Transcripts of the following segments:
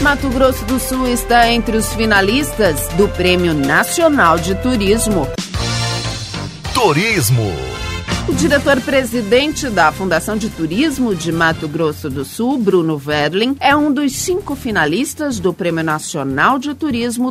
Mato Grosso do Sul está entre os finalistas do Prêmio Nacional de Turismo. Turismo. O diretor-presidente da Fundação de Turismo de Mato Grosso do Sul, Bruno Wedlin, é um dos 5 finalistas do Prêmio Nacional de Turismo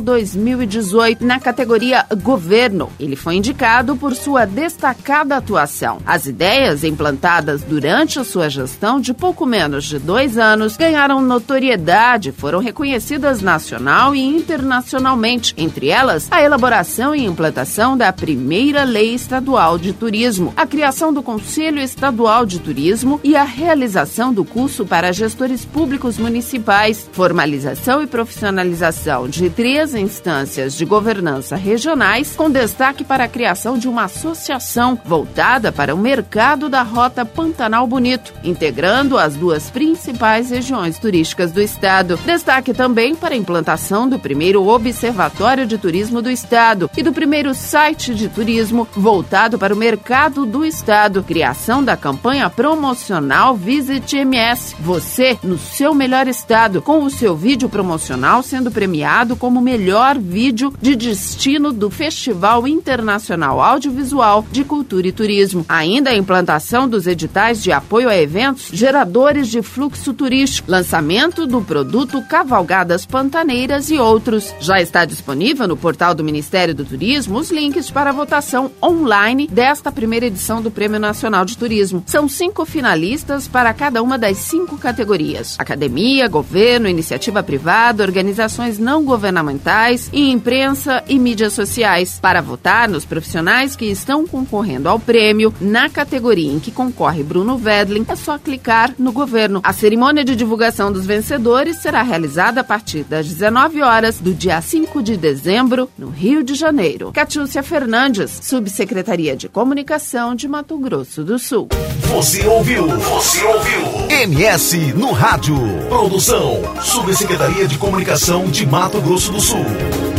2018 na categoria Governo. Ele foi indicado por sua destacada atuação. As ideias implantadas durante a sua gestão de pouco menos de 2 anos ganharam notoriedade, foram reconhecidas nacional e internacionalmente, entre elas a elaboração e implantação da primeira Lei Estadual de Turismo, a criação do Conselho Estadual de Turismo e a realização do curso para gestores públicos municipais, formalização e profissionalização de 3 instâncias de governança regionais, com destaque para a criação de uma associação voltada para o mercado da Rota Pantanal Bonito, integrando as 2 principais regiões turísticas do estado. Destaque também para a implantação do primeiro Observatório de Turismo do estado e do primeiro site de turismo voltado para o mercado do estado, criação da campanha promocional Visit MS, você no seu melhor estado, com o seu vídeo promocional sendo premiado como melhor vídeo de destino do Festival Internacional Audiovisual de Cultura e Turismo. Ainda a implantação dos editais de apoio a eventos geradores de fluxo turístico, lançamento do produto Cavalgadas Pantaneiras e outros. Já está disponível no portal do Ministério do Turismo os links para a votação online desta primeira edição do Prêmio Nacional de Turismo. São 5 finalistas para cada uma das 5 categorias: academia, governo, iniciativa privada, organizações não governamentais e imprensa e mídias sociais. Para votar nos profissionais que estão concorrendo ao prêmio, na categoria em que concorre Bruno Wedlin, é só clicar no governo. A cerimônia de divulgação dos vencedores será realizada a partir das 19 horas do dia 5 de dezembro, no Rio de Janeiro. Catiúcia Fernandes, Subsecretaria de Comunicação de Mato Grosso do Sul. Você ouviu MS no Rádio. Produção, Subsecretaria de Comunicação de Mato Grosso do Sul.